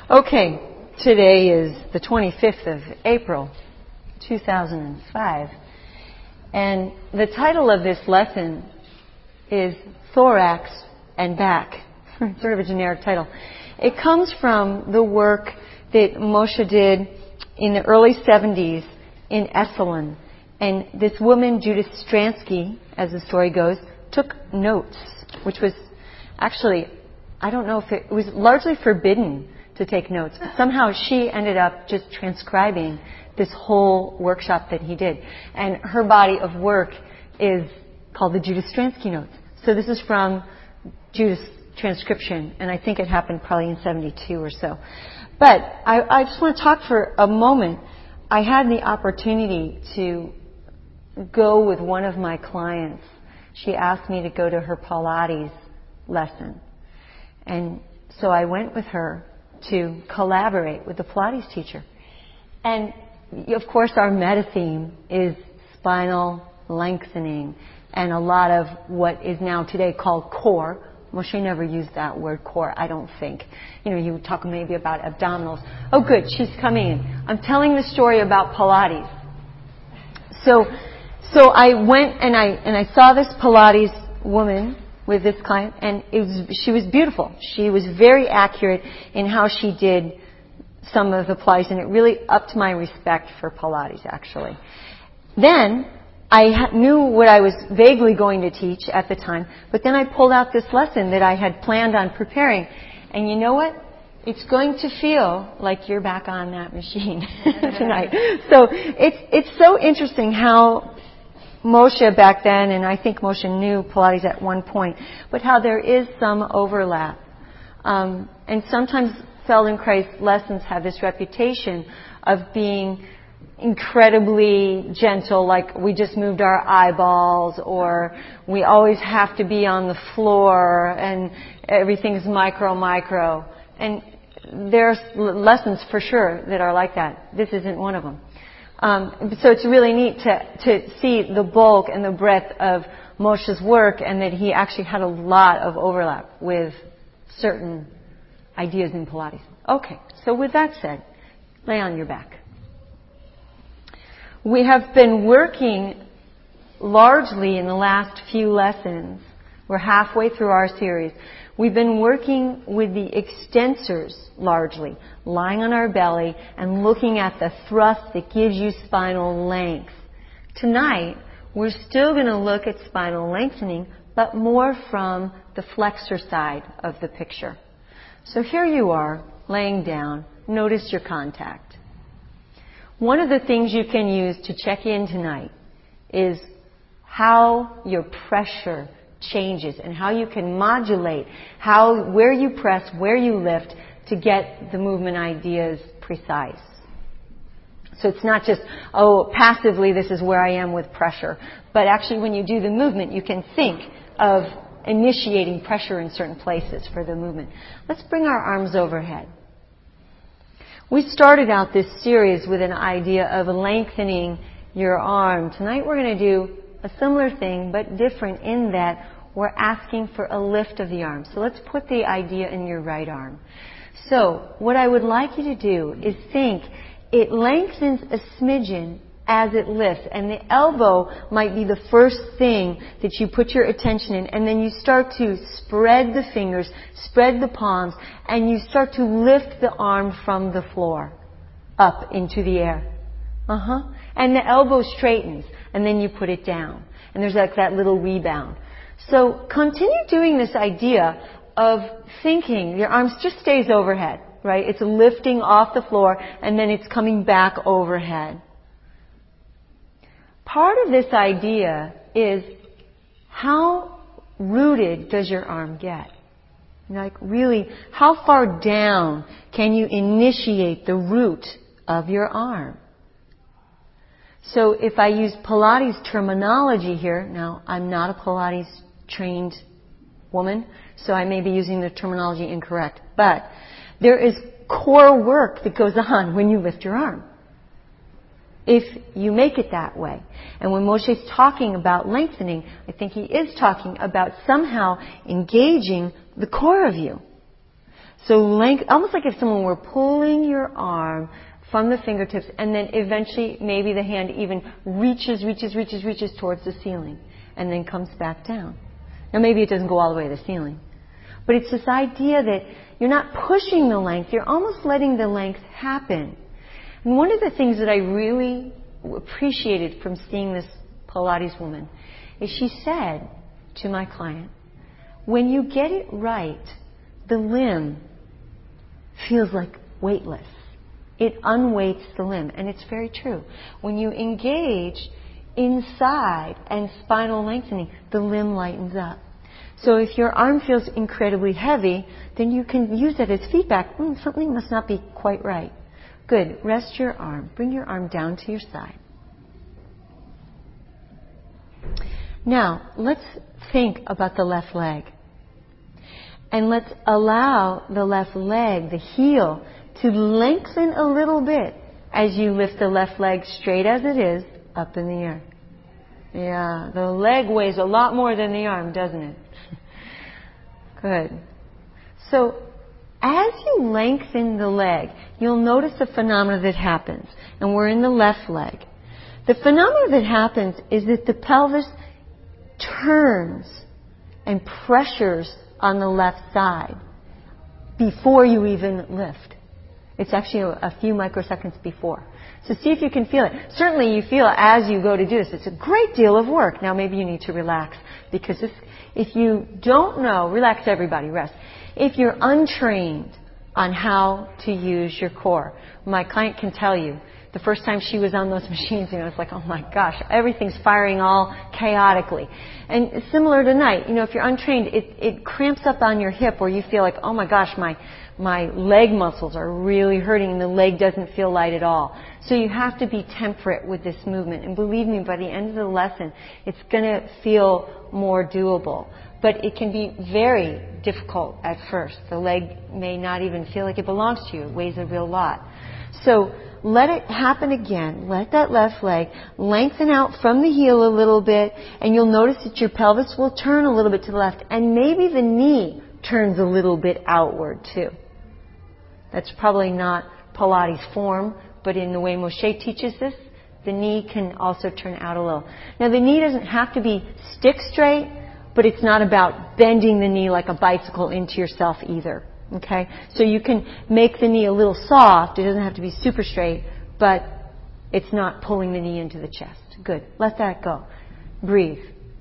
Okay, today is the 25th of April, 2005, and the title of this lesson is Thorax and Back. Sort of a generic title. It comes from the work that Moshe did in the early 70s in Esalen. And this woman, Judith Stransky, as the story goes, took notes, which was actually, I don't know if it was largely forbidden to take notes, but somehow she ended up just transcribing this whole workshop that he did. And her body of work is called the Judith Stransky Notes. So this is from Judith's transcription, and I think it happened probably in 72 or so. But I just want to talk for a moment. I had the opportunity to go with one of my clients. She asked me to go to her Pilates lesson. And so I went with her to collaborate with the Pilates teacher. And of course our meta theme is spinal lengthening and a lot of what is now today called core. Moshe never used that word core, I don't think. You know, you would talk maybe about abdominals. Oh good, she's coming in. I'm telling the story about Pilates. So I went and I saw this Pilates woman with this client, and she was beautiful. She was very accurate in how she did some of the Pilates, and it really upped my respect for Pilates, actually. Then I knew what I was vaguely going to teach at the time, but then I pulled out this lesson that I had planned on preparing, and you know what? It's going to feel like you're back on that machine tonight. So it's so interesting how Moshe back then, and I think Moshe knew Pilates at one point, but how there is some overlap. And sometimes Feldenkrais lessons have this reputation of being incredibly gentle, like we just moved our eyeballs, or we always have to be on the floor, and everything's micro. And there's lessons for sure that are like that. This isn't one of them. So it's really neat to see the bulk and the breadth of Moshe's work, and that he actually had a lot of overlap with certain ideas in Pilates. Okay, so with that said, lay on your back. We have been working largely in the last few lessons. We're halfway through our series. We've been working with the extensors largely, lying on our belly and looking at the thrust that gives you spinal length. Tonight, we're still going to look at spinal lengthening, but more from the flexor side of the picture. So here you are, laying down. Notice your contact. One of the things you can use to check in tonight is how your pressure changes and how you can modulate where you press, where you lift to get the movement ideas precise. So it's not just, passively this is where I am with pressure, but actually when you do the movement you can think of initiating pressure in certain places for the movement. Let's bring our arms overhead. We started out this series with an idea of lengthening your arm. Tonight we're going to do a similar thing, but different in that we're asking for a lift of the arm. So let's put the idea in your right arm. So what I would like you to do is think it lengthens a smidgen as it lifts, and the elbow might be the first thing that you put your attention in, and then you start to spread the fingers, spread the palms, and you start to lift the arm from the floor up into the air. And the elbow straightens, and then you put it down. And there's like that little rebound. So continue doing this idea of thinking your arms just stays overhead, right? It's lifting off the floor, and then it's coming back overhead. Part of this idea is how rooted does your arm get? Like really, how far down can you initiate the root of your arm? So if I use Pilates terminology here, now I'm not a Pilates trained woman, so I may be using the terminology incorrect, but there is core work that goes on when you lift your arm, if you make it that way. And when Moshe's talking about lengthening, I think he is talking about somehow engaging the core of you. So length, almost like if someone were pulling your arm from the fingertips, and then eventually maybe the hand even reaches towards the ceiling and then comes back down. Now maybe it doesn't go all the way to the ceiling. But it's this idea that you're not pushing the length, you're almost letting the length happen. And one of the things that I really appreciated from seeing this Pilates woman is she said to my client, when you get it right, the limb feels like weightless. It unweights the limb. And it's very true. When you engage inside and spinal lengthening, the limb lightens up. So if your arm feels incredibly heavy, then you can use that as feedback. Something must not be quite right. Good. Rest your arm. Bring your arm down to your side. Now, let's think about the left leg. And let's allow the left leg, the heel, to lengthen a little bit as you lift the left leg straight as it is up in the air. Yeah, the leg weighs a lot more than the arm, doesn't it? Good. So, as you lengthen the leg, you'll notice a phenomena that happens. And we're in the left leg. The phenomena that happens is that the pelvis turns and pressures on the left side before you even lift. It's actually a few microseconds before. So see if you can feel it. Certainly you feel it as you go to do this. It's a great deal of work. Now maybe you need to relax because if you don't know, relax everybody, rest. If you're untrained on how to use your core, my client can tell you, the first time she was on those machines, it's like, oh my gosh, everything's firing all chaotically. And similar tonight, if you're untrained, it cramps up on your hip where you feel like, oh my gosh, my leg muscles are really hurting and the leg doesn't feel light at all. So you have to be temperate with this movement. And believe me, by the end of the lesson, it's going to feel more doable. But it can be very difficult at first. The leg may not even feel like it belongs to you. It weighs a real lot. So let it happen again. Let that left leg lengthen out from the heel a little bit, and you'll notice that your pelvis will turn a little bit to the left, and maybe the knee turns a little bit outward too. That's probably not Pilates form, but in the way Moshe teaches this, the knee can also turn out a little. Now the knee doesn't have to be stick straight, but it's not about bending the knee like a bicycle into yourself either. Okay? So you can make the knee a little soft. It doesn't have to be super straight, but it's not pulling the knee into the chest. Good. Let that go. Breathe.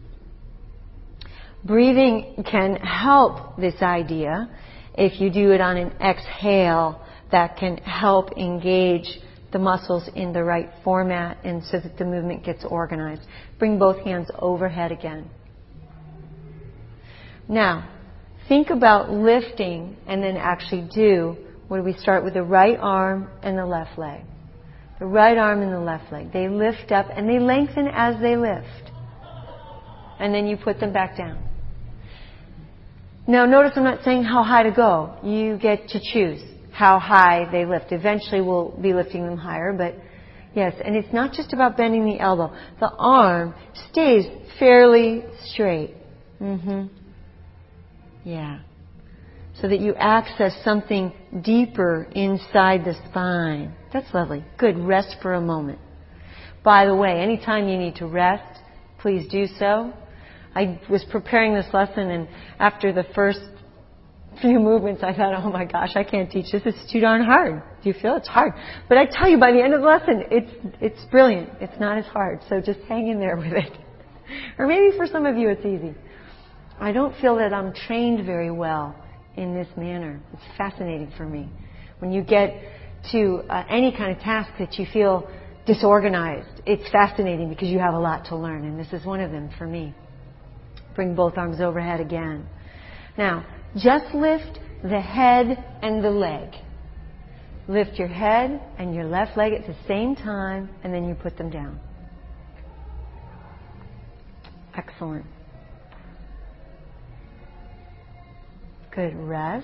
Breathing can help this idea. If you do it on an exhale, that can help engage the muscles in the right format and so that the movement gets organized. Bring both hands overhead again. Now, think about lifting and then actually do, where we start with the right arm and the left leg. The right arm and the left leg. They lift up and they lengthen as they lift. And then you put them back down. Now notice I'm not saying how high to go. You get to choose how high they lift. Eventually we'll be lifting them higher, but yes, and it's not just about bending the elbow. The arm stays fairly straight. Yeah. So that you access something deeper inside the spine. That's lovely. Good. Rest for a moment. By the way, anytime you need to rest, please do so. I was preparing this lesson, and after the first few movements, I thought, oh my gosh, I can't teach this. It's too darn hard. Do you feel it's hard? But I tell you, by the end of the lesson, it's brilliant. It's not as hard. So just hang in there with it. Or maybe for some of you, it's easy. I don't feel that I'm trained very well in this manner. It's fascinating for me. When you get to any kind of task that you feel disorganized, it's fascinating because you have a lot to learn, and this is one of them for me. Bring both arms overhead again. Now, just lift the head and the leg. Lift your head and your left leg at the same time, and then you put them down. Excellent. Good. Rest.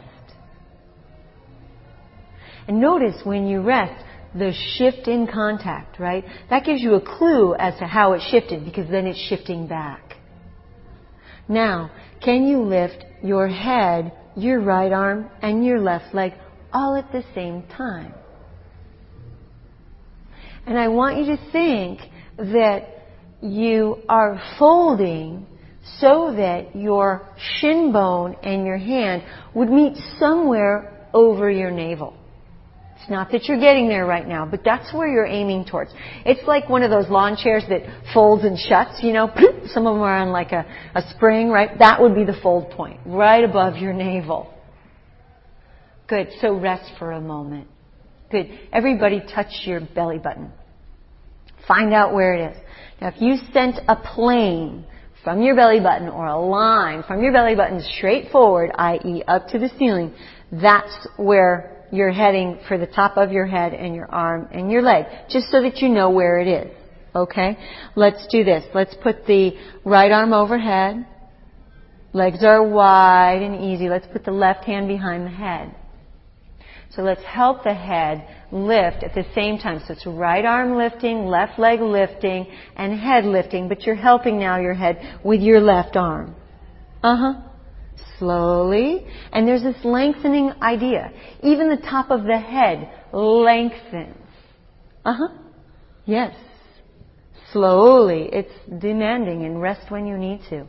And notice when you rest, the shift in contact, right? That gives you a clue as to how it shifted, because then it's shifting back. Now, can you lift your head your right arm and your left leg all at the same time. And I want you to think that you are folding so that your shin bone and your hand would meet somewhere over your navel. It's not that you're getting there right now, but that's where you're aiming towards. It's like one of those lawn chairs that folds and shuts, you know. Some of them are on like a spring, right? That would be the fold point, right above your navel. Good. So rest for a moment. Good. Everybody touch your belly button. Find out where it is. Now, if you sent a plane from your belly button or a line from your belly button straight forward, i.e. up to the ceiling, that's where you're heading for the top of your head and your arm and your leg, just so that you know where it is. Okay? Let's do this. Let's put the right arm overhead. Legs are wide and easy. Let's put the left hand behind the head. So let's help the head lift at the same time. So it's right arm lifting, left leg lifting, and head lifting, but you're helping now your head with your left arm. Slowly. And there's this lengthening idea. Even the top of the head lengthens. Yes. Slowly. It's demanding, and rest when you need to.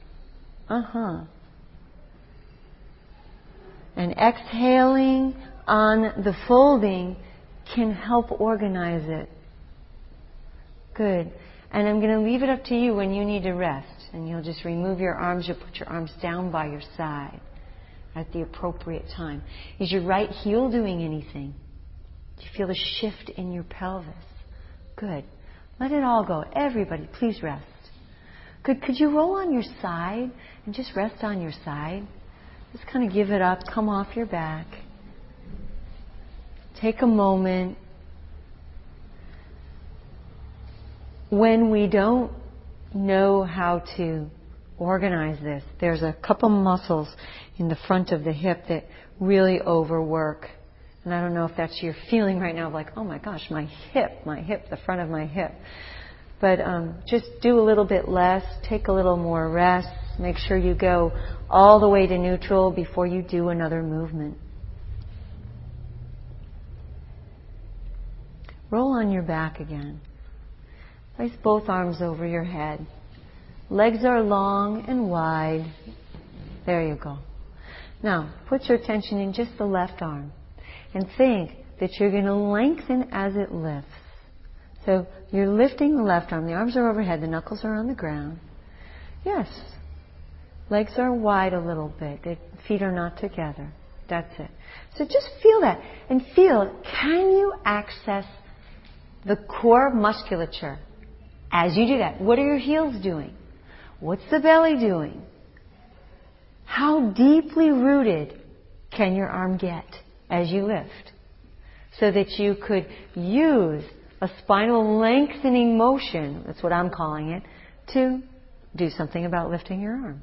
And exhaling on the folding can help organize it. Good. And I'm going to leave it up to you when you need to rest. And you'll just remove your arms. You'll put your arms down by your side at the appropriate time. Is your right heel doing anything? Do you feel the shift in your pelvis? Good. Let it all go. Everybody, please rest. Good. Could you roll on your side and just rest on your side? Just kind of give it up. Come off your back. Take a moment. When we don't know how to organize this, there's a couple muscles in the front of the hip that really overwork. And I don't know if that's your feeling right now, like, oh my gosh, my hip, the front of my hip. But just do a little bit less, take a little more rest, make sure you go all the way to neutral before you do another movement. Roll on your back again. Place both arms over your head. Legs are long and wide. There you go. Now, put your attention in just the left arm and think that you're going to lengthen as it lifts. So you're lifting the left arm. The arms are overhead. The knuckles are on the ground. Yes. Legs are wide a little bit. The feet are not together. That's it. So just feel that and feel, can you access the core musculature as you do that? What are your heels doing? What's the belly doing? How deeply rooted can your arm get as you lift? So that you could use a spinal lengthening motion, that's what I'm calling it, to do something about lifting your arm.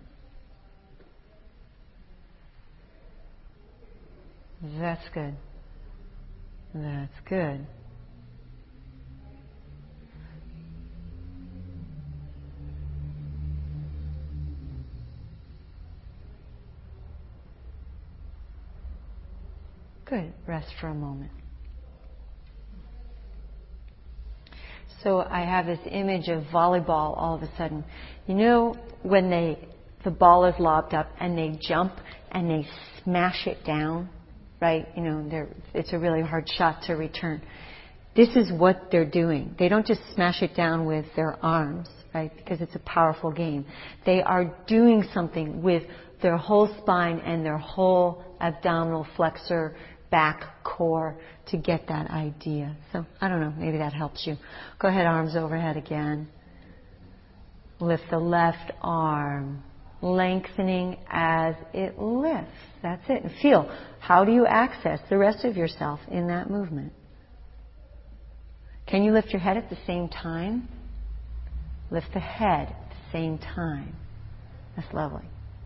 That's good. That's good. Good. Rest for a moment. So I have this image of volleyball all of a sudden. You know when the ball is lobbed up and they jump and they smash it down, right? You know, it's a really hard shot to return. This is what they're doing. They don't just smash it down with their arms, right? Because it's a powerful game. They are doing something with their whole spine and their whole abdominal flexor, back, core to get that idea. So, I don't know, maybe that helps you. Go ahead, arms overhead again. Lift the left arm, lengthening as it lifts. That's it. And feel, how do you access the rest of yourself in that movement? Can you lift your head at the same time? Lift the head at the same time. That's lovely.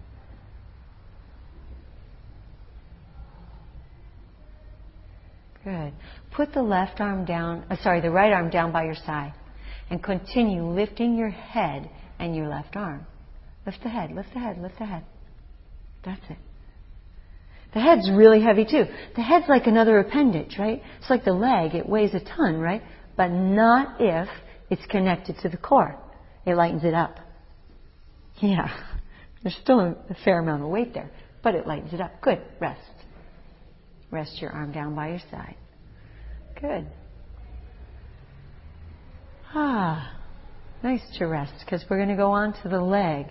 Good. Put the right arm down by your side and continue lifting your head and your left arm. Lift the head, lift the head, lift the head. That's it. The head's really heavy too. The head's like another appendage, right? It's like the leg. It weighs a ton, right? But not if it's connected to the core. It lightens it up. Yeah. There's still a fair amount of weight there, but it lightens it up. Good. Rest. Rest your arm down by your side. Good. Nice to rest, because we're going to go on to the leg.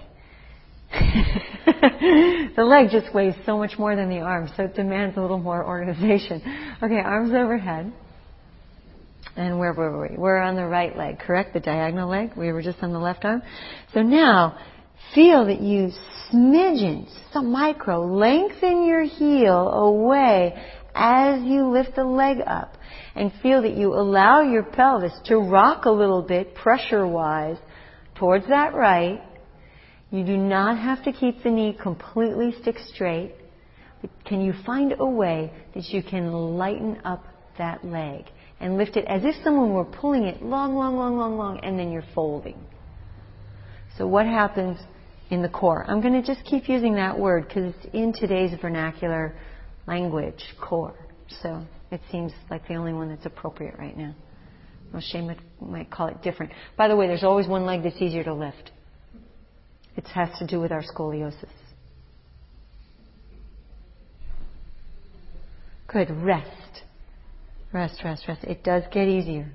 The leg just weighs so much more than the arm, so it demands a little more organization. Okay, arms overhead. And where were we? We're on the right leg, correct? The diagonal leg. We were just on the left arm. So now, feel that you smidgen, some micro, lengthen your heel away as you lift the leg up. And feel that you allow your pelvis to rock a little bit, pressure-wise, towards that right. You do not have to keep the knee completely stick straight. But can you find a way that you can lighten up that leg and lift it as if someone were pulling it long, and then you're folding. So what happens in the core? I'm going to just keep using that word because it's in today's vernacular language, core. So it seems like the only one that's appropriate right now. Moshe might call it different. By the way, there's always one leg that's easier to lift. It has to do with our scoliosis. Good. Rest. Rest. It does get easier.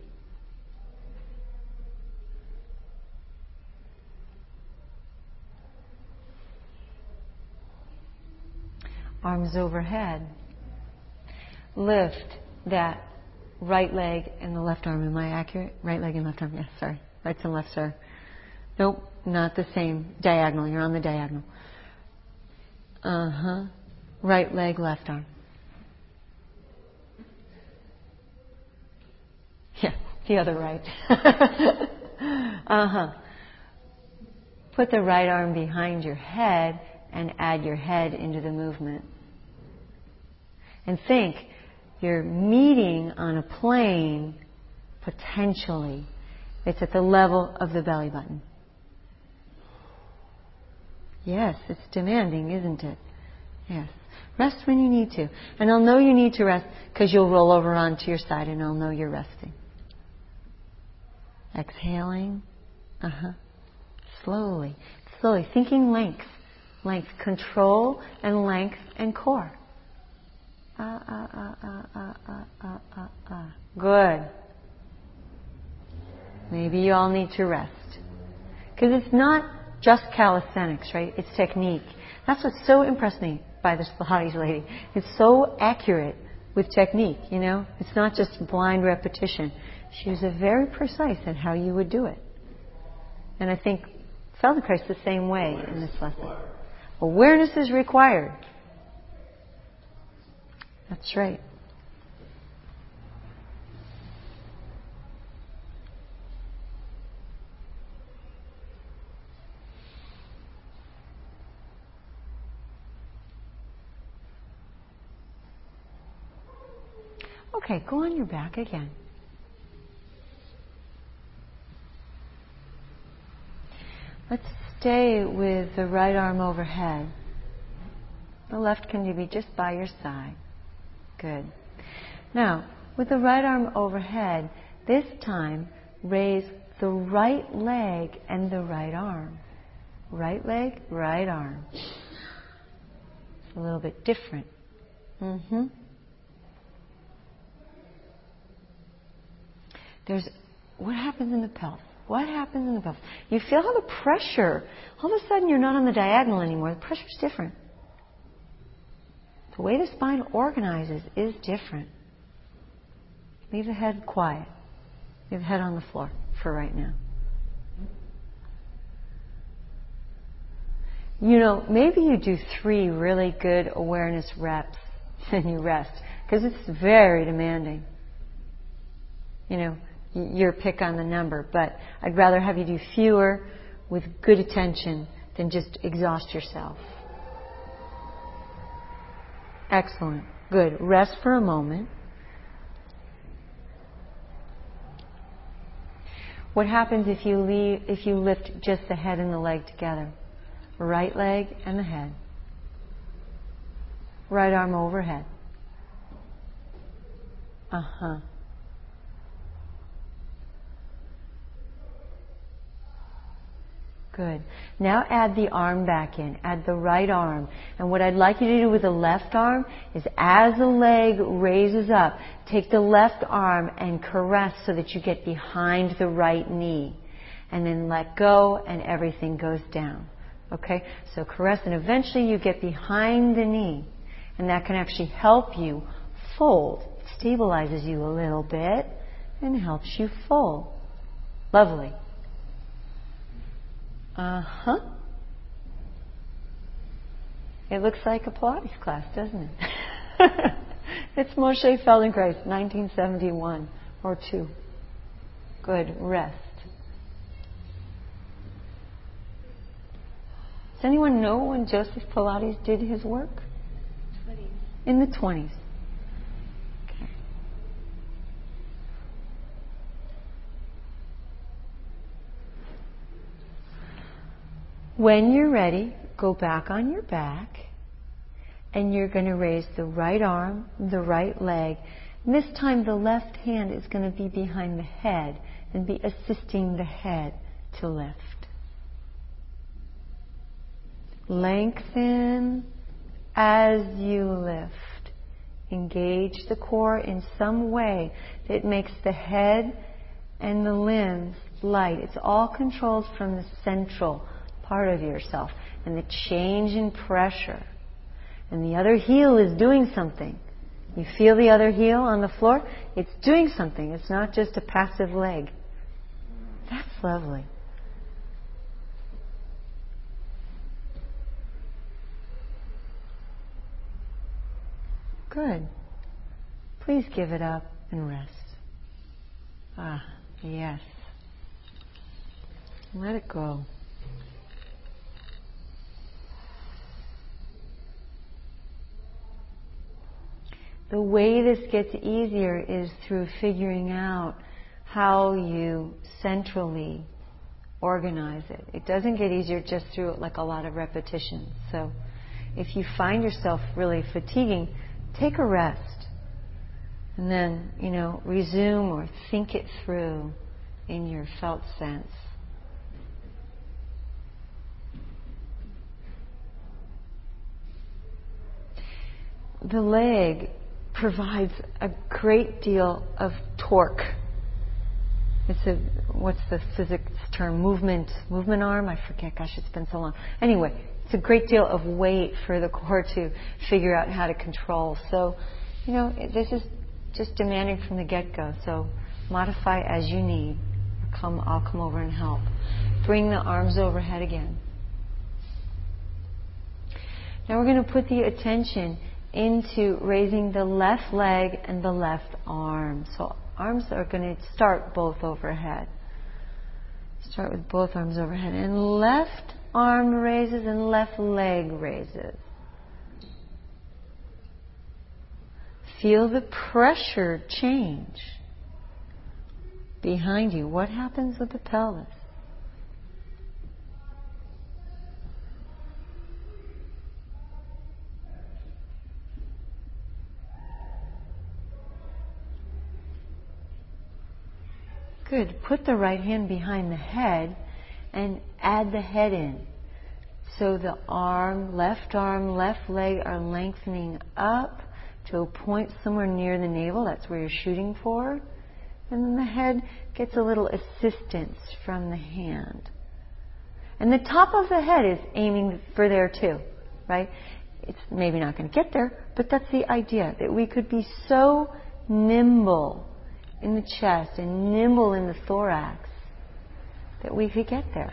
Arms overhead. Lift that right leg and the left arm. Am I accurate? Right leg and left arm. Yes, sorry. Right and left, sir. Nope, not the same. Diagonal. You're on the diagonal. Right leg, left arm. Yeah, the other right. Put the right arm behind your head and add your head into the movement. And think, you're meeting on a plane, potentially. It's at the level of the belly button. Yes, it's demanding, isn't it? Yes. Rest when you need to. And I'll know you need to rest because you'll roll over onto your side and I'll know you're resting. Exhaling. Slowly. Thinking length. Length. Control and length and core. Good. Maybe you all need to rest. Because it's not just calisthenics, right? It's technique. That's what so impressed me by this Pilates lady. It's so accurate with technique, you know? It's not just blind repetition. She was very precise at how you would do it. And I think Feldenkrais the same way in this lesson. Awareness is required. That's right. Okay, go on your back again. Let's stay with the right arm overhead. The left can be just by your side. Good. Now, with the right arm overhead, this time raise the right leg and the right arm. Right leg, right arm. It's a little bit different. What happens in the pelvis? What happens in the pelvis? You feel how the pressure, all of a sudden you're not on the diagonal anymore. The pressure's different. The way the spine organizes is different. Leave the head quiet. Leave the head on the floor for right now. You know, maybe you do 3 really good awareness reps and you rest, because it's very demanding. You know, your pick on the number, but I'd rather have you do fewer with good attention than just exhaust yourself. Excellent. Good. Rest for a moment. What happens if you lift just the head and the leg together? Right leg and the head. Right arm overhead. Uh-huh. Good. Now add the arm back in. Add the right arm. And what I'd like you to do with the left arm is as the leg raises up, take the left arm and caress so that you get behind the right knee. And then let go and everything goes down. Okay? So caress and eventually you get behind the knee. And that can actually help you fold. It stabilizes you a little bit and helps you fold. Lovely. Uh-huh. It looks like a Pilates class, doesn't it? It's Moshe Feldenkrais, 1971 or 2. Good. Rest. Does anyone know when Joseph Pilates did his work? 20s. In the 20s. Okay. When you're ready, go back on your back, and you're going to raise the right arm, the right leg. And this time the left hand is going to be behind the head and be assisting the head to lift. Lengthen as you lift. Engage the core in some way that makes the head and the limbs light. It's all controlled from the central part of yourself and the change in pressure. And the other heel is doing something. You feel the other heel on the floor? It's doing something. It's not just a passive leg. That's lovely. Good. Please give it up and rest. Ah, yes. Let it go. The way this gets easier is through figuring out how you centrally organize it. It doesn't get easier just through like a lot of repetitions. So if you find yourself really fatiguing, take a rest. And then, resume or think it through in your felt sense. The leg provides a great deal of torque. What's the physics term? Movement arm? I forget. Gosh, it's been so long. Anyway, it's a great deal of weight for the core to figure out how to control. So, this is just demanding from the get-go. So modify as you need. I'll come over and help. Bring the arms overhead again. Now we're going to put the attention into raising the left leg and the left arm. So arms are going to start both overhead. Start with both arms overhead. And left arm raises and left leg raises. Feel the pressure change behind you. What happens with the pelvis? Good. Put the right hand behind the head and add the head in. So the left leg are lengthening up to a point somewhere near the navel. That's where you're shooting for. And then the head gets a little assistance from the hand. And the top of the head is aiming for there too, right? It's maybe not going to get there, but that's the idea, that we could be so nimble in the chest and nimble in the thorax that we could get there.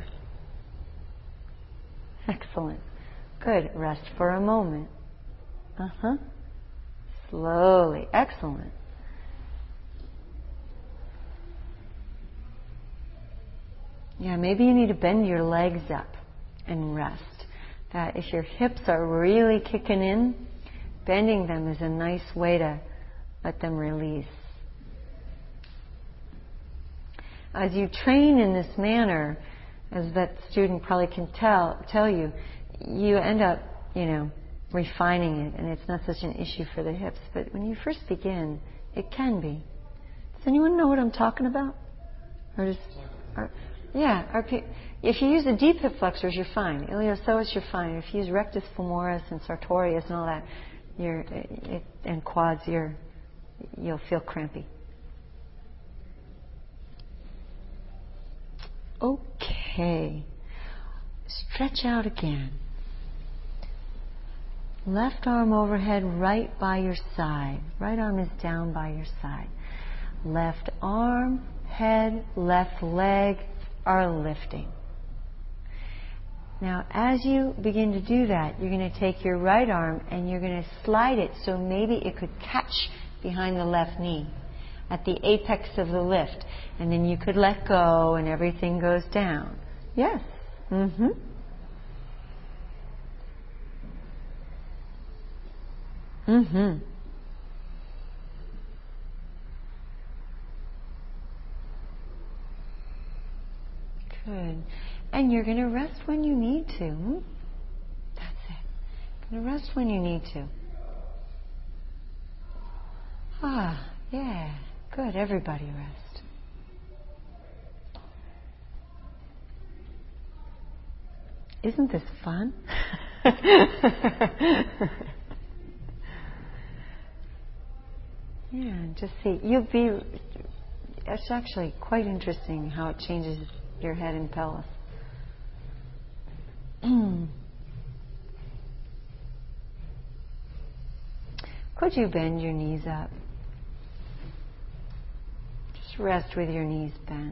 Excellent. Good. Rest for a moment. Slowly. Excellent. Yeah, maybe you need to bend your legs up and rest. That if your hips are really kicking in, bending them is a nice way to let them release. As you train in this manner, as that student probably can tell you, you end up, refining it, and it's not such an issue for the hips. But when you first begin, it can be. Does anyone know what I'm talking about? Or just, if you use the deep hip flexors, you're fine. Iliopsoas, you're fine. If you use rectus femoris and sartorius and all that, and quads, you'll feel crampy. Okay. Stretch out again. Left arm overhead, right by your side. Right arm is down by your side. Left arm, head, left leg are lifting. Now, as you begin to do that, you're going to take your right arm and you're going to slide it so maybe it could catch behind the left knee at the apex of the lift. And then you could let go and everything goes down. Yes. Mm-hmm. Mm-hmm. Good. And you're going to rest when you need to. That's it. You're going to rest when you need to. Yeah. Good. Everybody rest. Isn't this fun? Yeah, just see. It's actually quite interesting how it changes your head and pelvis. Could you bend your knees up? Just rest with your knees bent.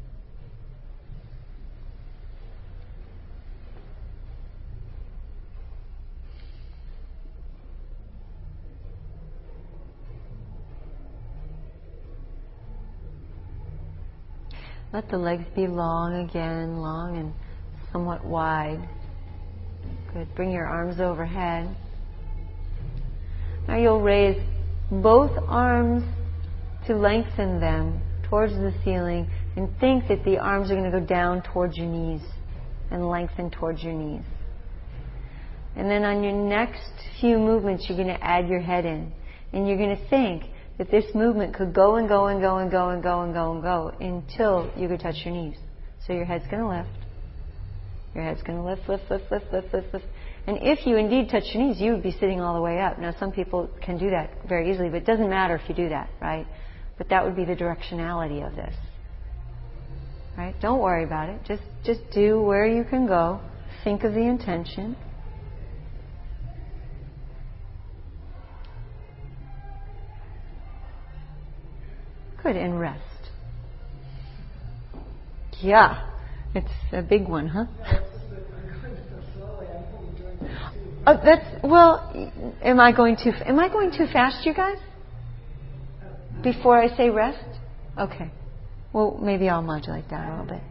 Let the legs be long again, long and somewhat wide. Good. Bring your arms overhead. Now you'll raise both arms to lengthen them towards the ceiling and think that the arms are going to go down towards your knees and lengthen towards your knees. And then on your next few movements, you're going to add your head in. And you're going to think that this movement could go and go and go and go and go and go and go until you could touch your knees. So your head's going to lift. Your head's going to lift, lift, lift, lift, lift, lift, lift. And if you indeed touch your knees, you would be sitting all the way up. Now, some people can do that very easily, but it doesn't matter if you do that, right? But that would be the directionality of this. Right? Don't worry about it. Just do where you can go. Think of the intention. Good, and rest. Yeah, it's a big one, huh? Am I going too fast, you guys? Before I say rest? Okay. Well, maybe I'll modulate that a little bit.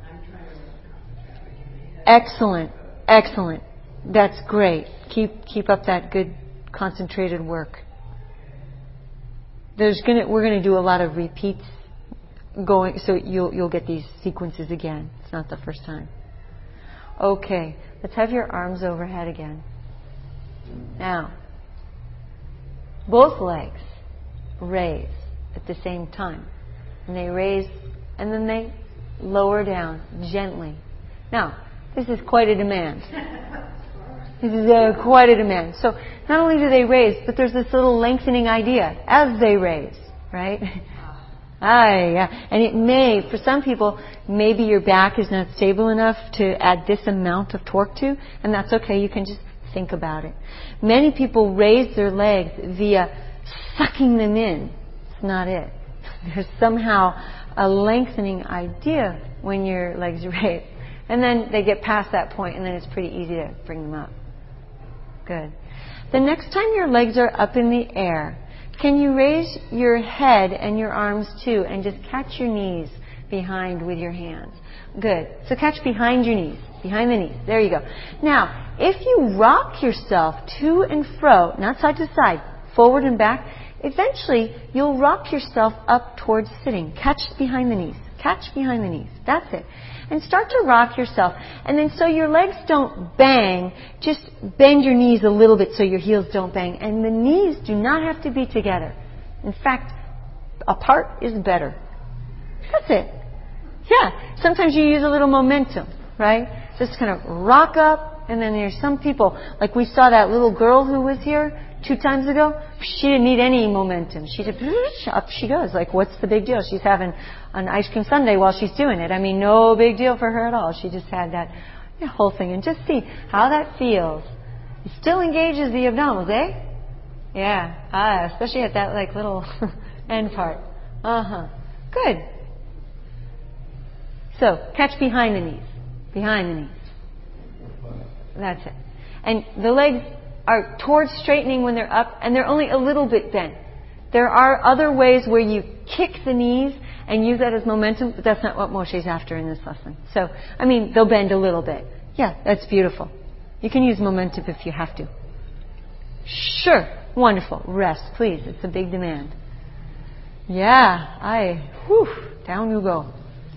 Excellent. Excellent. That's great. Keep up that good concentrated work. We're going to do a lot of repeats going, so you'll get these sequences again. It's not the first time. Okay, let's have your arms overhead again. Now, both legs raise at the same time. And they raise and then they lower down gently. Now, this is quite a demand. This is quite a demand. So not only do they raise, but there's this little lengthening idea as they raise, right? Yeah. And it may, for some people, maybe your back is not stable enough to add this amount of torque to, and that's okay. You can just think about it. Many people raise their legs via sucking them in. It's not it. There's somehow a lengthening idea when your legs raise. And then they get past that point, and then it's pretty easy to bring them up. Good. The next time your legs are up in the air, can you raise your head and your arms too and just catch your knees behind with your hands? Good. So catch behind your knees, behind the knees. There you go. Now, if you rock yourself to and fro, not side to side, forward and back, eventually you'll rock yourself up towards sitting. Catch behind the knees. Catch behind the knees. That's it. And start to rock yourself. And then so your legs don't bang, just bend your knees a little bit so your heels don't bang. And the knees do not have to be together. In fact, apart is better. That's it. Yeah. Sometimes you use a little momentum, right? Just kind of rock up. And then there's some people, like we saw that little girl who was here 2 times ago. She didn't need any momentum. She just, up she goes. Like, what's the big deal? She's having an ice cream sundae while she's doing it. I mean, no big deal for her at all. She just had that whole thing. And just see how that feels. It still engages the abdominals, eh? Yeah. Especially at that, like, little end part. Good. So, catch behind the knees. Behind the knees. That's it. And the legs are towards straightening when they're up, and they're only a little bit bent. There are other ways where you kick the knees and use that as momentum, but that's not what Moshe's after in this lesson. So, I mean, they'll bend a little bit. Yeah, that's beautiful. You can use momentum if you have to. Sure. Wonderful. Rest, please. It's a big demand. Yeah, down you go.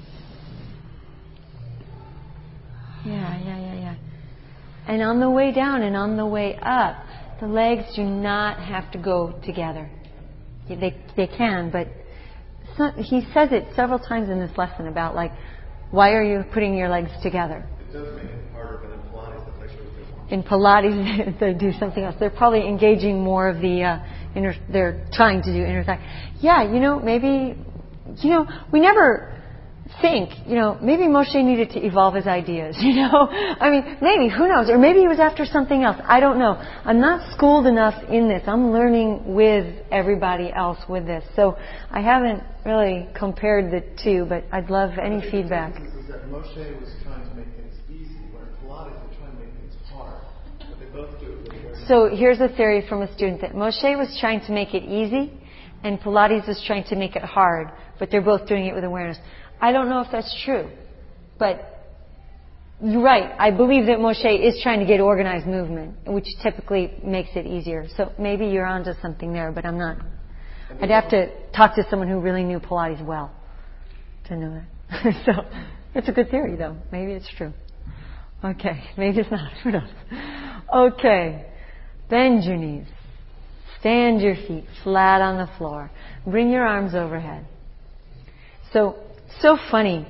Yeah. And on the way down and on the way up, the legs do not have to go together. They can, but it's not, he says it several times in this lesson about, like, why are you putting your legs together? It does make it harder, but in Pilates, that's actually different. In Pilates, they do something else. They're probably engaging more of the they're trying to do inner thigh. Yeah, maybe, we never think, maybe Moshe needed to evolve his ideas, I mean, maybe, who knows? Or maybe he was after something else. I don't know. I'm not schooled enough in this. I'm learning with everybody else with this. So I haven't really compared the two, but I'd love any feedback. The is that Moshe was trying to make things easy, where in Pilates they're trying to make things hard. But they both do it really So here's a theory from a student that Moshe was trying to make it easy, and Pilates was trying to make it hard, but they're both doing it with awareness. I don't know if that's true, but you're right. I believe that Moshe is trying to get organized movement, which typically makes it easier. So maybe you're onto something there, but I'm not. I'd have to talk to someone who really knew Pilates well to know that. So it's a good theory, though. Maybe it's true. Okay, maybe it's not. Who knows? Okay, bend your knees. Stand your feet flat on the floor. Bring your arms overhead. So funny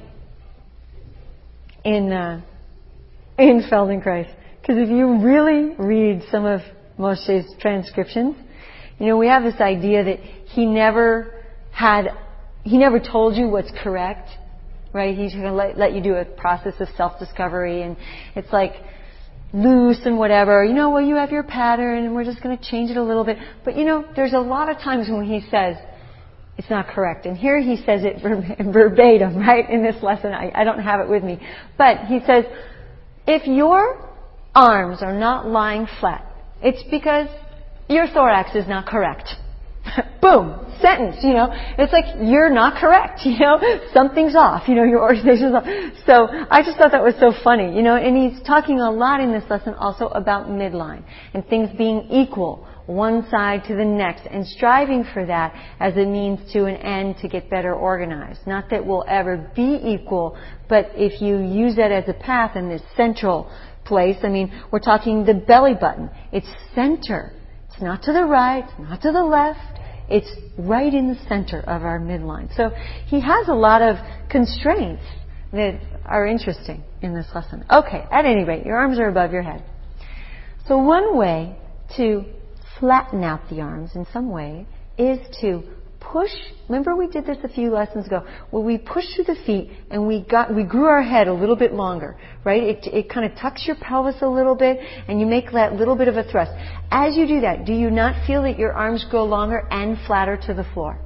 in Feldenkrais, because if you really read some of Moshe's transcriptions, we have this idea that he never told you what's correct, right? He's going to let you do a process of self-discovery, and it's like loose and whatever. Well, you have your pattern, and we're just going to change it a little bit. But there's a lot of times when he says, it's not correct. And here he says it verbatim, right, in this lesson. I don't have it with me. But he says, if your arms are not lying flat, it's because your thorax is not correct. Boom. Sentence, It's like, you're not correct, Something's off, your organization's off. So I just thought that was so funny, And he's talking a lot in this lesson also about midline and things being equal, one side to the next, and striving for that as a means to an end to get better organized. Not that we'll ever be equal, but if you use that as a path in this central place, we're talking the belly button. It's center. It's not to the right, it's not to the left. It's right in the center of our midline. So he has a lot of constraints that are interesting in this lesson. Okay, at any rate, your arms are above your head. So one way to flatten out the arms in some way is to push. Remember we did this a few lessons ago, where we pushed through the feet and we grew our head a little bit longer, right? It kind of tucks your pelvis a little bit, and you make that little bit of a thrust. As you do that, do you not feel that your arms grow longer and flatter to the floor?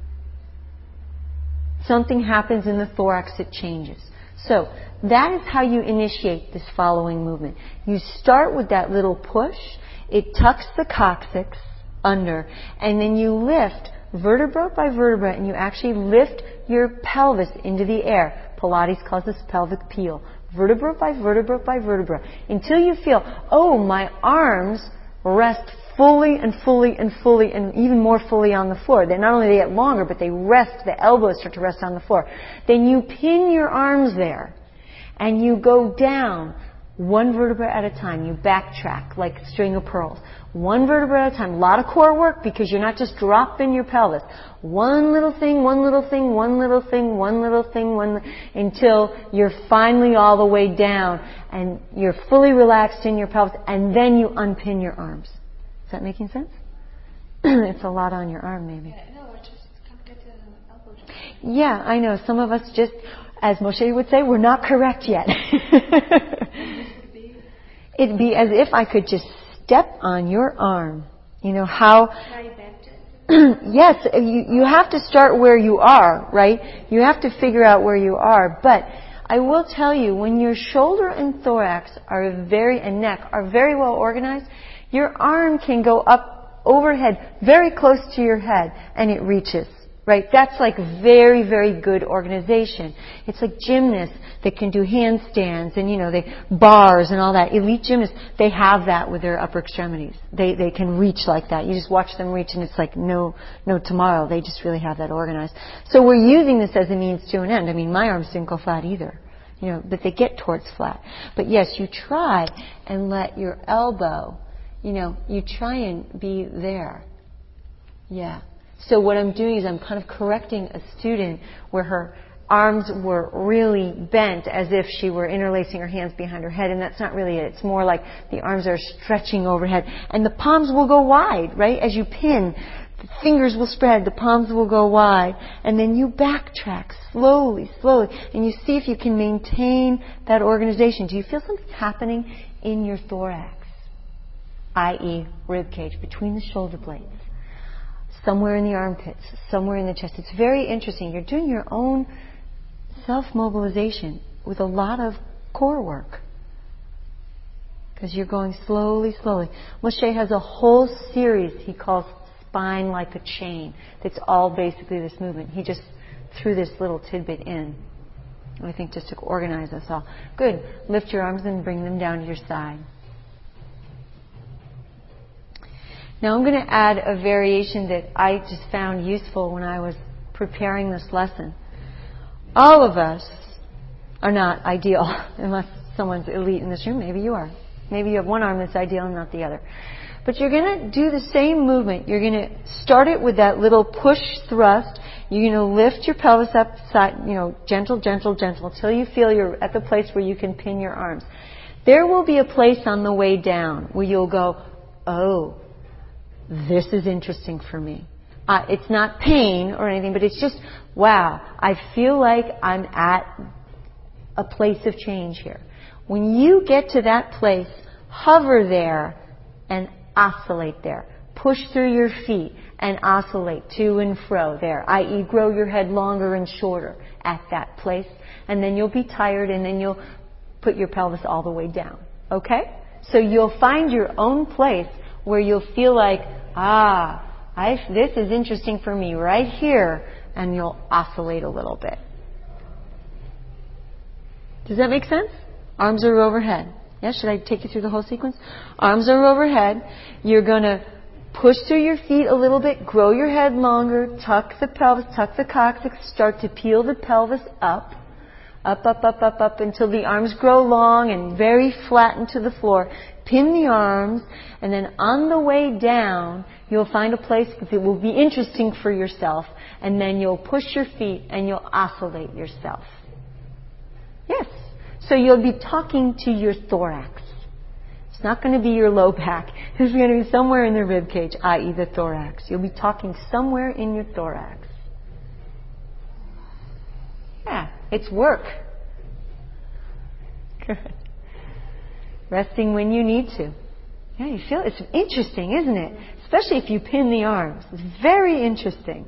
Something happens in the thorax, it changes. So that is how you initiate this following movement. You start with that little push. It tucks the coccyx under, and then you lift vertebra by vertebra, and you actually lift your pelvis into the air. Pilates calls this pelvic peel. Vertebra by vertebra by vertebra, until you feel, oh, my arms rest fully and fully and fully and even more fully on the floor. Then not only do they get longer, but they rest, the elbows start to rest on the floor. Then you pin your arms there and you go down one vertebra at a time. You backtrack like a string of pearls. One vertebra at a time. A lot of core work because you're not just dropping your pelvis. One little thing, one little thing, one little thing, one little thing, until you're finally all the way down and you're fully relaxed in your pelvis, and then you unpin your arms. Is that making sense? It's a lot on your arm, maybe. Yeah, no, I just can't get the elbow joint. Yeah, I know. Some of us just, as Moshe would say, we're not correct yet. It'd be as if I could just step on your arm. You know how... Yes, you have to start where you are, right? You have to figure out where you are. But I will tell you, when your shoulder and thorax and neck are very well organized, your arm can go up overhead, very close to your head, and it reaches. Right? That's like very, very good organization. It's like gymnasts that can do handstands and, they bars and all that. Elite gymnasts, they have that with their upper extremities. They can reach like that. You just watch them reach and it's like no tomorrow. They just really have that organized. So we're using this as a means to an end. I mean, my arms didn't go flat either. But they get towards flat. But yes, you try and let your elbow, you try and be there. Yeah. So what I'm doing is I'm kind of correcting a student where her arms were really bent as if she were interlacing her hands behind her head, and that's not really it. It's more like the arms are stretching overhead. And the palms will go wide, right? As you pin, the fingers will spread, the palms will go wide, and then you backtrack slowly, and you see if you can maintain that organization. Do you feel something happening in your thorax, i.e. rib cage, between the shoulder blades? Somewhere in the armpits, somewhere in the chest. It's very interesting. You're doing your own self-mobilization with a lot of core work. Because you're going slowly. Moshe has a whole series he calls Spine Like a Chain. That's all basically this movement. He just threw this little tidbit in. I think just to organize us all. Good. Lift your arms and bring them down to your side. Now I'm going to add a variation that I just found useful when I was preparing this lesson. All of us are not ideal, unless someone's elite in this room. Maybe you are. Maybe you have one arm that's ideal and not the other. But you're going to do the same movement. You're going to start it with that little push thrust. You're going to lift your pelvis up, gentle, until you feel you're at the place where you can pin your arms. There will be a place on the way down where you'll go, oh, this is interesting for me. It's not pain or anything, but it's just, wow, I feel like I'm at a place of change here. When you get to that place, hover there and oscillate there. Push through your feet and oscillate to and fro there, i.e. grow your head longer and shorter at that place. And then you'll be tired and then you'll put your pelvis all the way down. Okay? So you'll find your own place where you'll feel like, this is interesting for me right here, and you'll oscillate a little bit. Does that make sense? Arms are overhead. Yeah, should I take you through the whole sequence? Arms are overhead. You're going to push through your feet a little bit, grow your head longer, tuck the pelvis, tuck the coccyx, start to peel the pelvis up until the arms grow long and very flat into the floor. Pin the arms, and then on the way down, you'll find a place that will be interesting for yourself, and then you'll push your feet and you'll oscillate yourself. Yes. So you'll be talking to your thorax. It's not going to be your low back. It's going to be somewhere in the rib cage, i.e. the thorax. You'll be talking somewhere in your thorax. Yeah, it's work. Good. Resting when you need to. Yeah, you feel it's interesting, isn't it? Especially if you pin the arms. It's very interesting.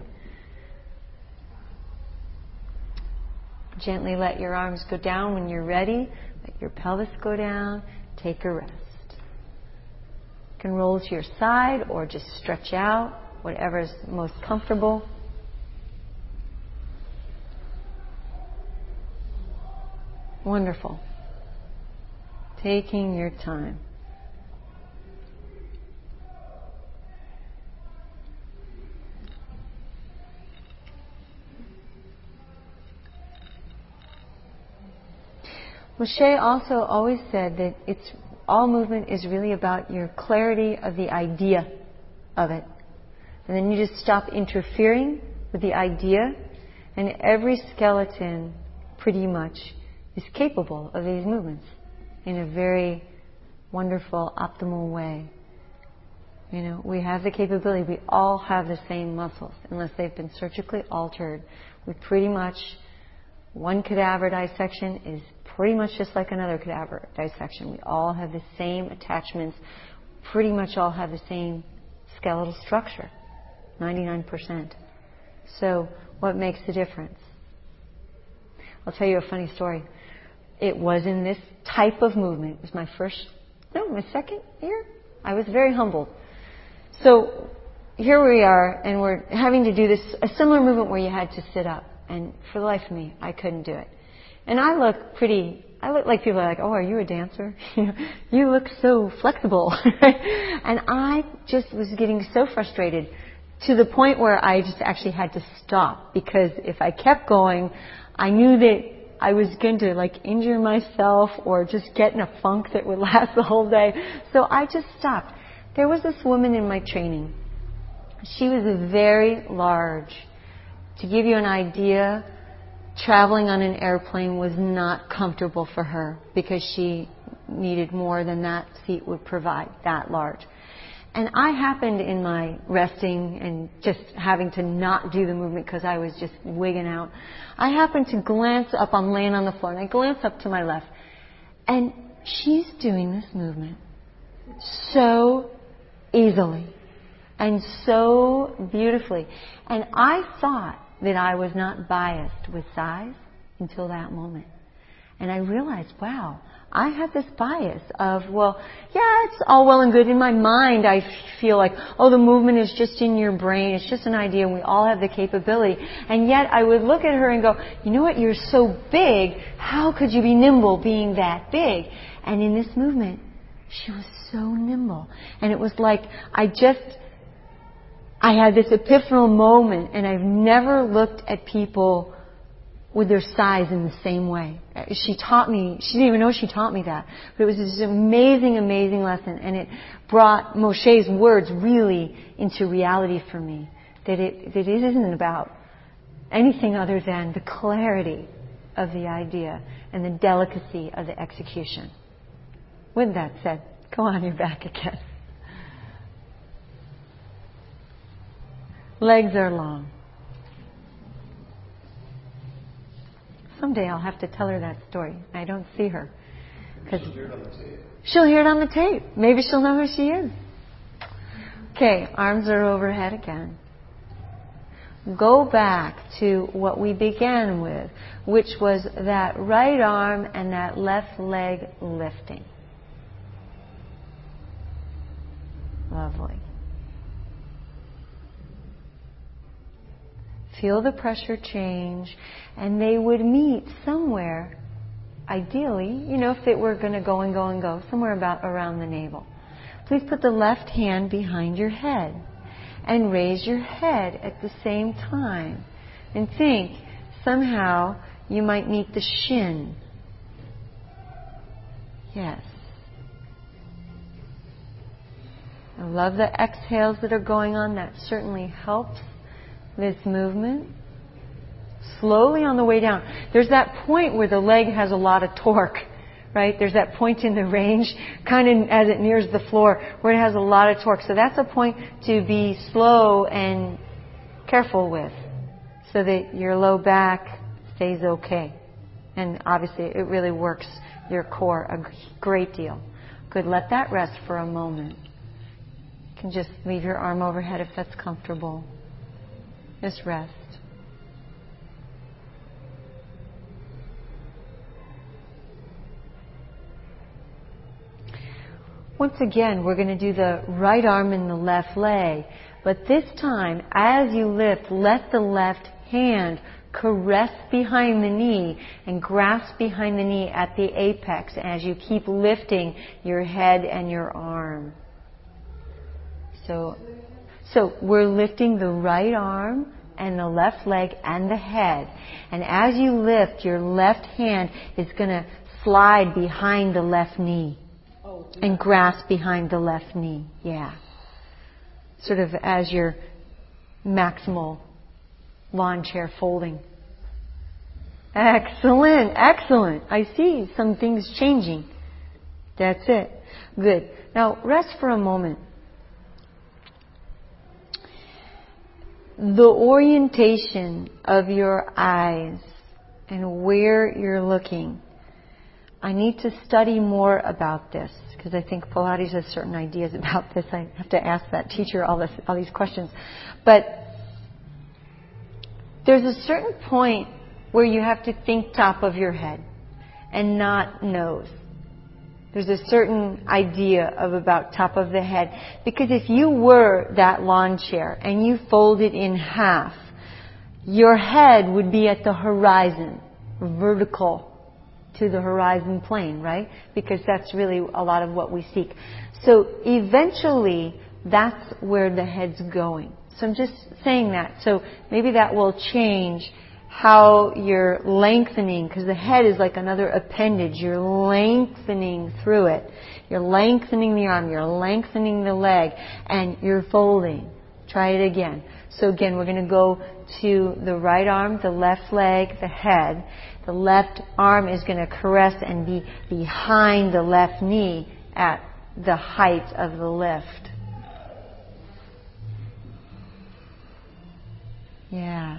Gently let your arms go down when you're ready. Let your pelvis go down. Take a rest. You can roll to your side or just stretch out, whatever is most comfortable. Wonderful. Taking your time. Moshe also always said that all movement is really about your clarity of the idea of it. And then you just stop interfering with the idea, and every skeleton pretty much is capable of these movements in a very wonderful, optimal way. We have the capability. We all have the same muscles, unless they've been surgically altered. We pretty much, one cadaver dissection is pretty much just like another cadaver dissection. We all have the same attachments, pretty much all have the same skeletal structure, 99%. So what makes the difference? I'll tell you a funny story. It was in this type of movement. It was my second year. I was very humbled. So here we are, and we're having to do a similar movement where you had to sit up. And for the life of me, I couldn't do it. And I look like people are like, oh, are you a dancer? You look so flexible. And I just was getting so frustrated to the point where I just actually had to stop, because if I kept going, I knew that I was going to injure myself or just get in a funk that would last the whole day. So I just stopped. There was this woman in my training. She was very large. To give you an idea, traveling on an airplane was not comfortable for her because she needed more than that seat would provide, that large. And I happened in my resting and just having to not do the movement because I was just wigging out, I happened to glance up. I'm laying on the floor, and I glance up to my left. And she's doing this movement so easily and so beautifully. And I thought that I was not biased with size until that moment. And I realized, wow, I have this bias of, it's all well and good. In my mind, I feel like, the movement is just in your brain. It's just an idea, and we all have the capability. And yet I would look at her and go, you know what, you're so big. How could you be nimble being that big? And in this movement, she was so nimble. And it was like I had this epiphanal moment, and I've never looked at people with their size in the same way. She didn't even know she taught me that. But it was this amazing, amazing lesson, and it brought Moshe's words really into reality for me. That it isn't about anything other than the clarity of the idea and the delicacy of the execution. With that said, go on your back again. Legs are long. Someday I'll have to tell her that story. I don't see her. She'll hear it on the tape. She'll hear it on the tape. Maybe she'll know who she is. Okay, arms are overhead again. Go back to what we began with, which was that right arm and that left leg lifting. Lovely. Feel the pressure change, and they would meet somewhere, ideally, if it were going to go and go and go, somewhere about around the navel. Please put the left hand behind your head and raise your head at the same time. And think, somehow you might meet the shin. Yes. I love the exhales that are going on. That certainly helps this movement. Slowly on the way down. There's that point where the leg has a lot of torque, right? There's that point in the range, kind of as it nears the floor, where it has a lot of torque. So that's a point to be slow and careful with, so that your low back stays okay. And obviously it really works your core a great deal. Good, let that rest for a moment. You can just leave your arm overhead if that's comfortable. Just rest. Once again, we're going to do the right arm and the left leg. But this time, as you lift, let the left hand caress behind the knee and grasp behind the knee at the apex as you keep lifting your head and your arm. So we're lifting the right arm and the left leg and the head. And as you lift, your left hand is going to slide behind the left knee. And grasp behind the left knee. Yeah. Sort of as your maximal lawn chair folding. Excellent, excellent. I see some things changing. That's it. Good. Now rest for a moment. The orientation of your eyes and where you're looking. I need to study more about this because I think Pilates has certain ideas about this. I have to ask that teacher all these questions. But there's a certain point where you have to think top of your head and not nose. There's a certain idea of about top of the head. Because if you were that lawn chair and you fold it in half, your head would be at the horizon, vertical to the horizon plane, right? Because that's really a lot of what we seek. So eventually, that's where the head's going. So I'm just saying that. So maybe that will change how you're lengthening, because the head is like another appendage. You're lengthening through it. You're lengthening the arm. You're lengthening the leg. And you're folding. Try it again. So again, we're going to go to the right arm, the left leg, the head. The left arm is going to caress and be behind the left knee at the height of the lift. Yeah.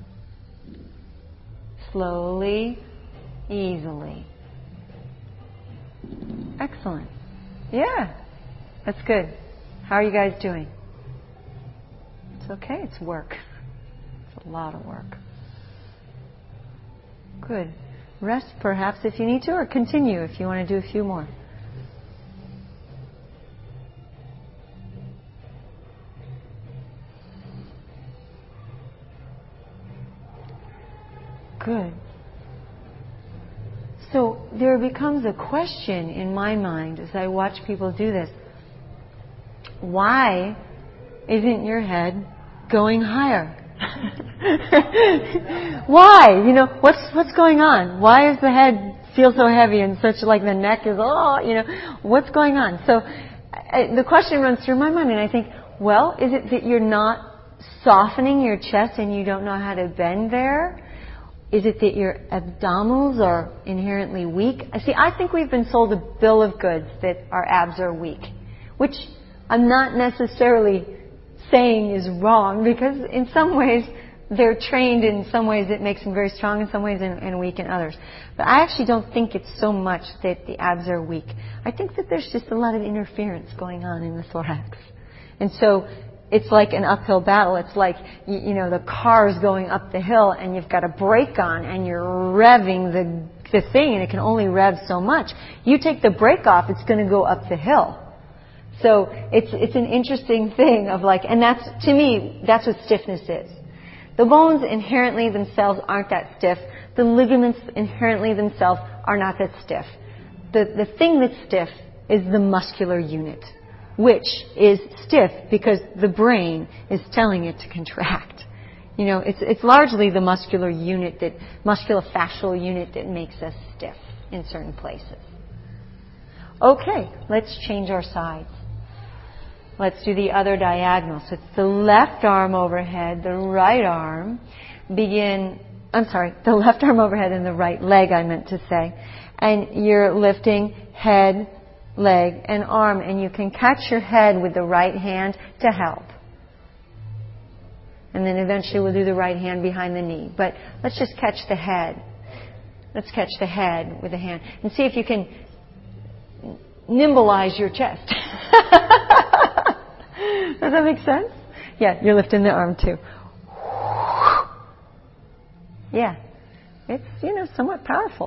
Slowly, easily. Excellent. Yeah. That's good. How are you guys doing? It's okay. It's work. It's a lot of work. Good. Rest perhaps if you need to, or continue if you want to do a few more. Good. So there becomes a question in my mind as I watch people do this. Why isn't your head going higher? Why? You know, what's going on? Why does the head feel so heavy and such like the neck is, what's going on? So the question runs through my mind and I think, well, is it that you're not softening your chest and you don't know how to bend there? Is it that your abdominals are inherently weak? I think we've been sold a bill of goods that our abs are weak, which I'm not necessarily saying is wrong, because in some ways they're trained, in some ways it makes them very strong, in some ways and weak in others. But I actually don't think it's so much that the abs are weak. I think that there's just a lot of interference going on in the thorax. And so it's like an uphill battle. It's like, the car's going up the hill and you've got a brake on and you're revving the thing and it can only rev so much. You take the brake off, it's going to go up the hill. So it's an interesting thing of like, and that's, to me, that's what stiffness is. The bones inherently themselves aren't that stiff. The ligaments inherently themselves are not that stiff. The thing that's stiff is the muscular unit, which is stiff because the brain is telling it to contract. It's largely the muscular unit, musculofascial unit that makes us stiff in certain places. Okay, let's change our sides. Let's do the other diagonal. So it's the left arm overhead, the right arm. The left arm overhead and the right leg, I meant to say. And you're lifting head, leg, and arm. And you can catch your head with the right hand to help. And then eventually we'll do the right hand behind the knee. But let's just catch the head. Let's catch the head with the hand. And see if you can nimbleize your chest. Does that make sense? Yeah, you're lifting the arm too. Yeah. It's, somewhat powerful.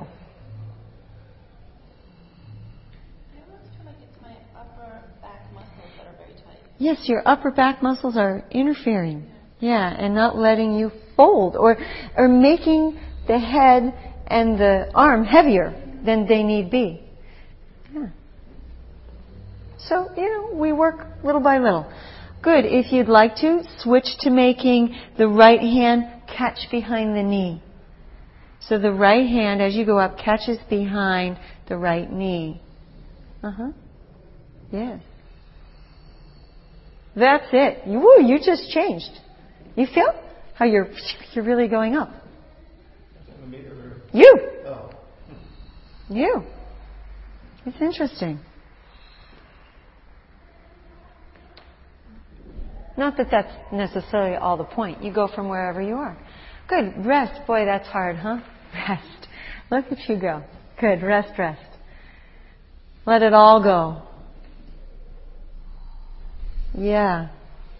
I almost feel like it's my upper back muscles that are very tight. Yes, your upper back muscles are interfering. Yeah, and not letting you fold or making the head and the arm heavier than they need be. Yeah. So, we work little by little. Good. If you'd like to, switch to making the right hand catch behind the knee. So the right hand, as you go up, catches behind the right knee. Yes. That's it. You just changed. You feel how you're really going up. You. Oh. You. It's interesting. Not that that's necessarily all the point. You go from wherever you are. Good. Rest. Boy, that's hard, huh? Rest. Look at you go. Good. Rest. Let it all go. Yeah.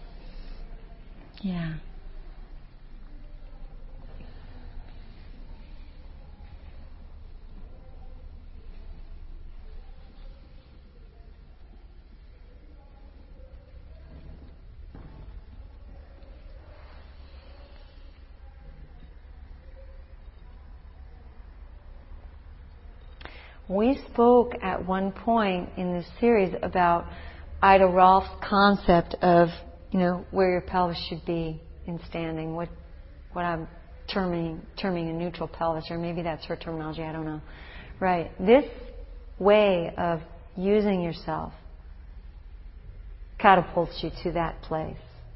We spoke at one point in this series about Ida Rolf's concept of, where your pelvis should be in standing, what I'm terming a neutral pelvis, or maybe that's her terminology, I don't know. Right. This way of using yourself catapults you to that place.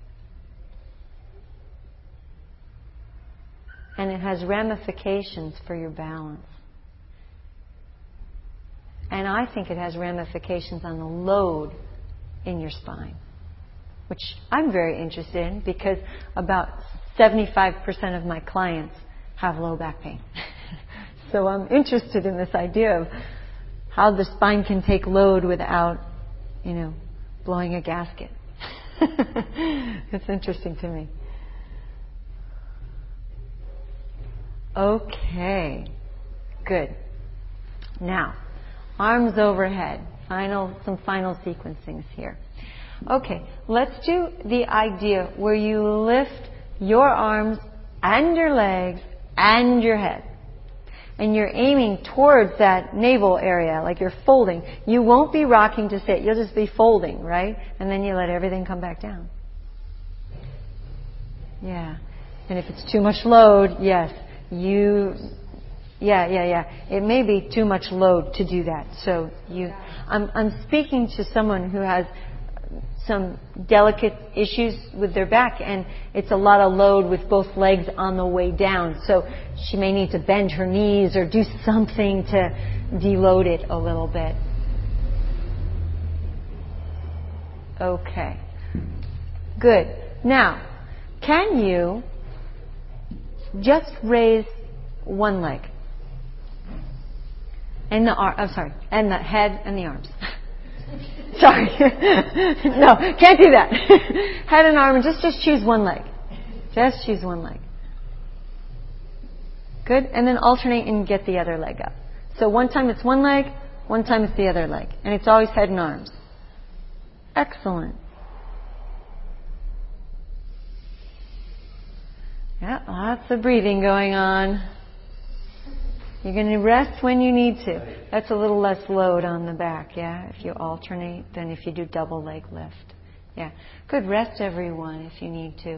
And it has ramifications for your balance. And I think it has ramifications on the load in your spine, which I'm very interested in because about 75% of my clients have low back pain. So I'm interested in this idea of how the spine can take load without, blowing a gasket. It's interesting to me. Okay, good. Now, arms overhead. Some final sequencings here. Okay, let's do the idea where you lift your arms and your legs and your head. And you're aiming towards that navel area, like you're folding. You won't be rocking to sit. You'll just be folding, right? And then you let everything come back down. Yeah. And if it's too much load, yes, it may be too much load to do that. So I'm speaking to someone who has some delicate issues with their back, and it's a lot of load with both legs on the way down. So she may need to bend her knees or do something to deload it a little bit. Okay. Good. Now, can you just raise one leg? And and the head and the arms. Sorry. No, can't do that. Head and arm, and just choose one leg. Just choose one leg. Good. And then alternate and get the other leg up. So one time it's one leg, one time it's the other leg. And it's always head and arms. Excellent. Yeah, lots of breathing going on. You're going to rest when you need to. That's a little less load on the back, yeah, if you alternate than if you do double leg lift. Yeah. Good. Rest, everyone, if you need to.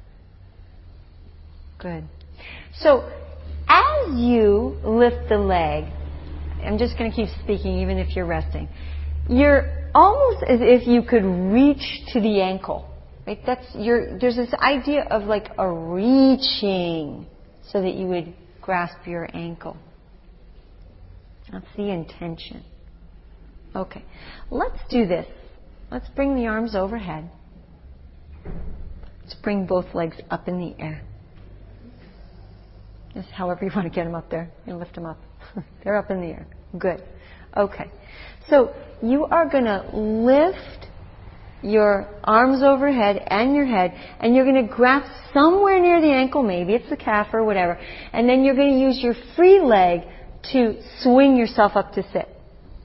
Good. So, as you lift the leg, I'm just going to keep speaking even if you're resting. You're almost as if you could reach to the ankle. Right? There's this idea of like a reaching so that you would grasp your ankle. That's the intention. Okay. Let's do this. Let's bring the arms overhead. Let's bring both legs up in the air. Just however you want to get them up there. You lift them up. They're up in the air. Good. Okay. So you are going to lift your arms overhead and your head, and you're going to grasp somewhere near the ankle, maybe it's the calf or whatever, and then you're going to use your free leg to swing yourself up to sit.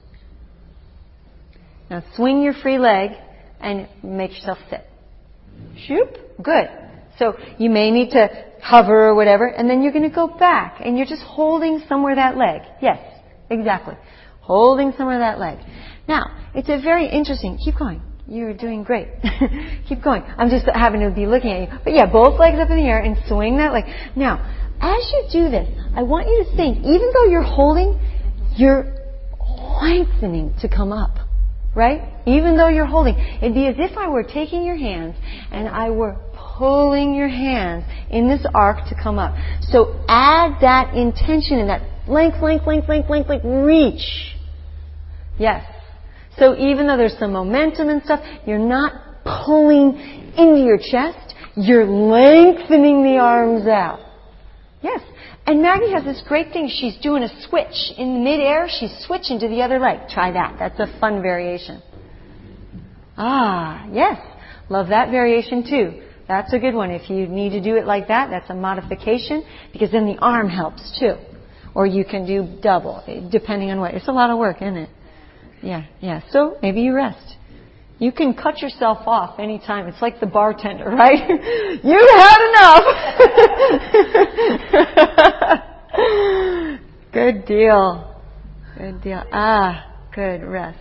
Now swing your free leg and make yourself sit. Shoop. Good. So you may need to hover or whatever, and then you're going to go back, and you're just holding somewhere that leg. Yes, exactly. Holding somewhere that leg. Now, it's a very interesting, keep going. You're doing great. Keep going. I'm just having to be looking at you. But yeah, both legs up in the air and swing that leg. Now, as you do this, I want you to think, even though you're holding, you're lengthening to come up. Right? Even though you're holding. It'd be as if I were taking your hands and I were pulling your hands in this arc to come up. So add that intention and that length, reach. Yes. So even though there's some momentum and stuff, you're not pulling into your chest. You're lengthening the arms out. Yes. And Maggie has this great thing. She's doing a switch. In midair, she's switching to the other leg. Try that. That's a fun variation. Yes. Love that variation too. That's a good one. If you need to do it like that, that's a modification, because then the arm helps too. Or you can do double, depending on what. It's a lot of work, isn't it? Yeah. So maybe you rest. You can cut yourself off anytime. It's like the bartender, right? You've had enough. Good deal. Good. Rest.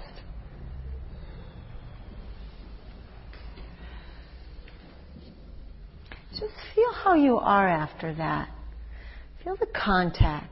Just feel how you are after that. Feel the contact.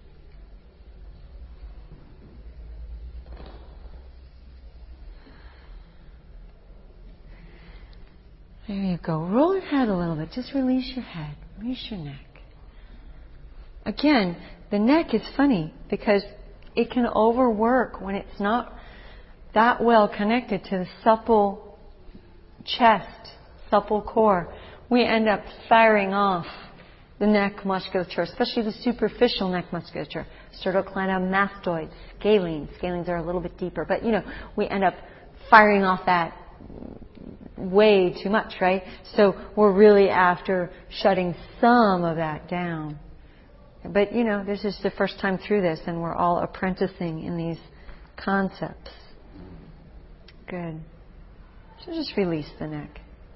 There you go. Roll your head a little bit. Just release your head. Release your neck. Again, the neck is funny because it can overwork when it's not that well connected to the supple chest, supple core. We end up firing off the neck musculature, especially the superficial neck musculature. Sternocleidomastoids, scalenes. Scalenes are a little bit deeper, but we end up firing off that way too much, right? So we're really after shutting some of that down. But, this is the first time through this, and we're all apprenticing in these concepts. Good. So just release the neck.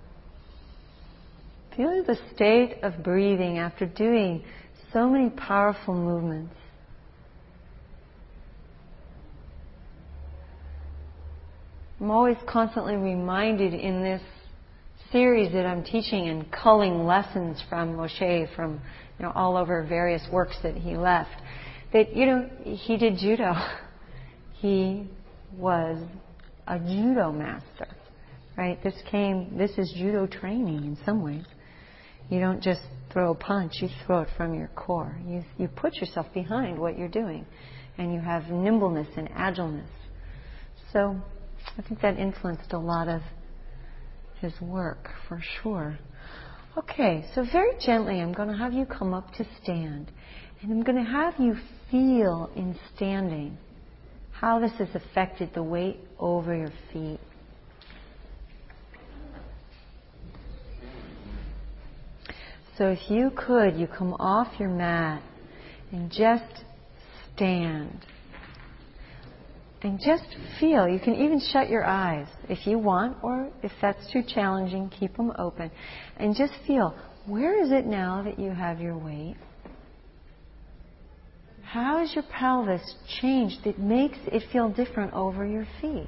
Feel the state of breathing after doing so many powerful movements. I'm always constantly reminded in this series that I'm teaching and culling lessons from Moshe, from all over various works that he left, that he did judo. He was a judo master, right? This is judo training in some ways. You don't just throw a punch, you throw it from your core. You put yourself behind what you're doing, and you have nimbleness and agileness. So I think that influenced a lot of his work, for sure. Okay, so very gently I'm going to have you come up to stand. And I'm going to have you feel in standing how this has affected the weight over your feet. So if you could, you come off your mat and just stand. And just feel. You can even shut your eyes if you want, or if that's too challenging, keep them open. And just feel, where is it now that you have your weight? How has your pelvis changed that makes it feel different over your feet?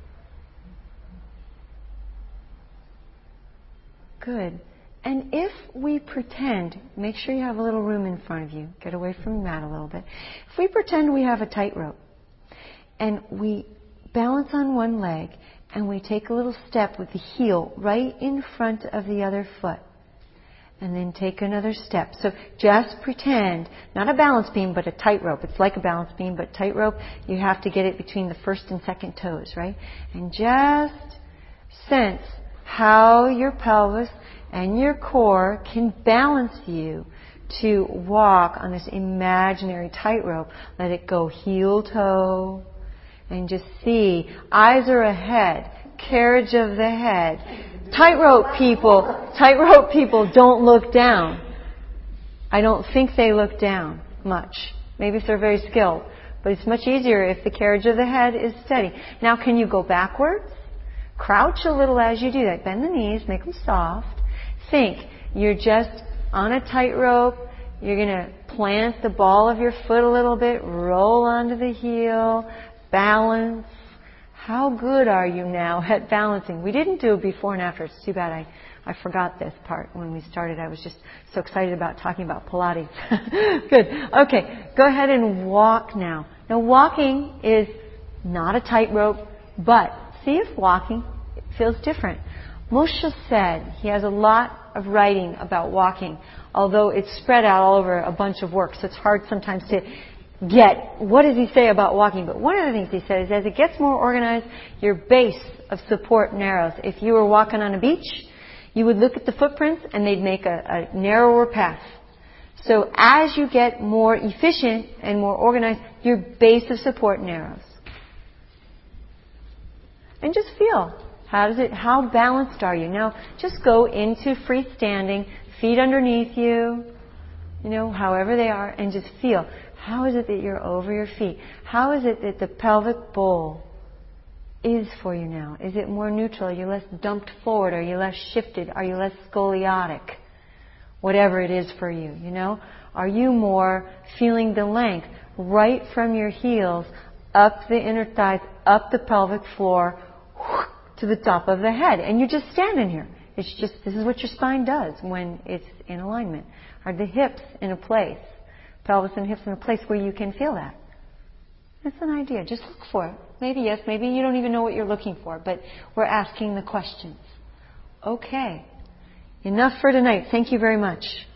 Good. And if we pretend, make sure you have a little room in front of you. Get away from the mat a little bit. If we pretend we have a tightrope, and we balance on one leg, and we take a little step with the heel right in front of the other foot. And then take another step. So just pretend, not a balance beam, but a tightrope. It's like a balance beam, but tightrope, you have to get it between the first and second toes, right? And just sense how your pelvis and your core can balance you to walk on this imaginary tightrope. Let it go heel-toe. And just see, eyes are ahead, carriage of the head. Tightrope people don't look down. I don't think they look down much. Maybe if they're very skilled. But it's much easier if the carriage of the head is steady. Now can you go backwards? Crouch a little as you do that. Bend the knees, make them soft. Think, you're just on a tightrope. You're going to plant the ball of your foot a little bit, roll onto the heel, balance. How good are you now at balancing? We didn't do it before and after. It's too bad I forgot this part when we started. I was just so excited about talking about Pilates. Good. Okay. Go ahead and walk now. Now walking is not a tightrope, but see if walking feels different. Moshe said he has a lot of writing about walking, although it's spread out all over a bunch of work, so it's hard sometimes to get what does he say about walking. But one of the things he said is as it gets more organized, your base of support narrows. If you were walking on a beach, you would look at the footprints and they'd make a narrower path. So as you get more efficient and more organized, your base of support narrows. And just feel, how balanced are you? Now, just go into freestanding, feet underneath you, however they are, and just feel, how is it that you're over your feet? How is it that the pelvic bowl is for you now? Is it more neutral? Are you less dumped forward? Are you less shifted? Are you less scoliotic? Whatever it is for you, Are you more feeling the length right from your heels, up the inner thighs, up the pelvic floor, to the top of the head? And you're just standing here. This is what your spine does when it's in alignment. Are the hips in a place, pelvis and hips in a place where you can feel that? That's an idea. Just look for it. Maybe yes, maybe you don't even know what you're looking for, but we're asking the questions. Okay. Enough for tonight. Thank you very much.